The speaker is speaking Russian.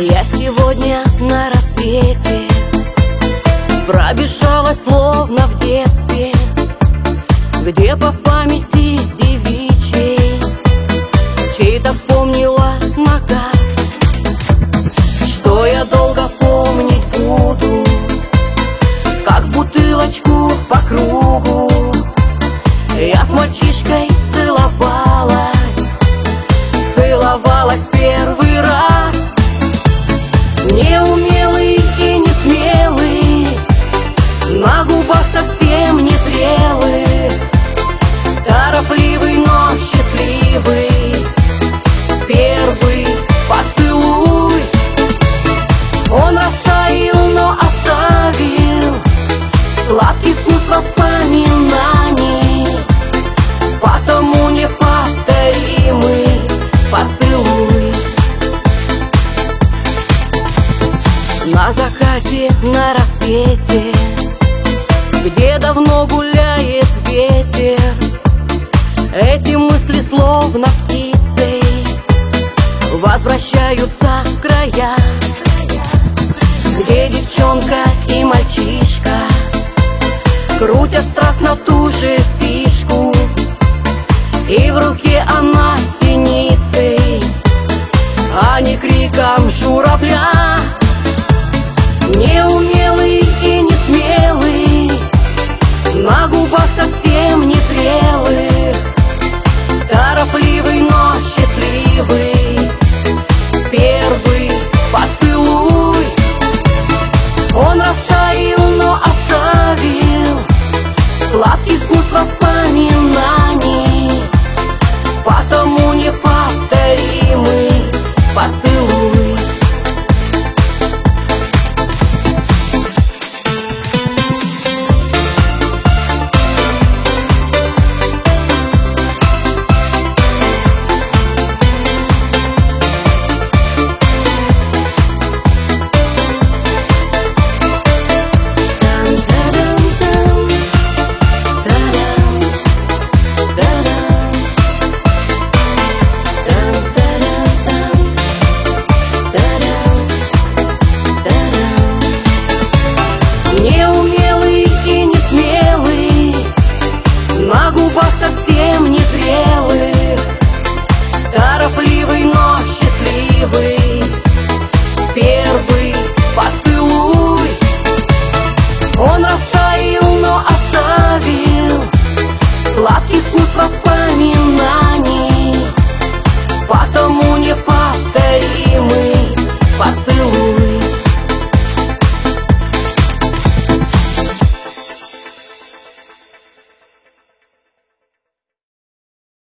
Я сегодня на рассвете пробежалась словно в детстве, где-то в памяти девичьей чей-то вспомнила нога. Что я долго помнить буду, как в бутылочку по кругу я с мальчишкой целовалась первый раз. Неумелый и не смелый, на губах совсем не зрелый, торопливый, но счастливый первый поцелуй. Он растаял, но оставил сладкий вкус воспоминаний, потому неповторимый поцелуй. На закате, на рассвете, где давно гуляет ветер, эти мысли словно птицей возвращаются в края, где девчонка и мальчишка крутят страстно ту же фишку, и в руке она синицей, а не криком журавля.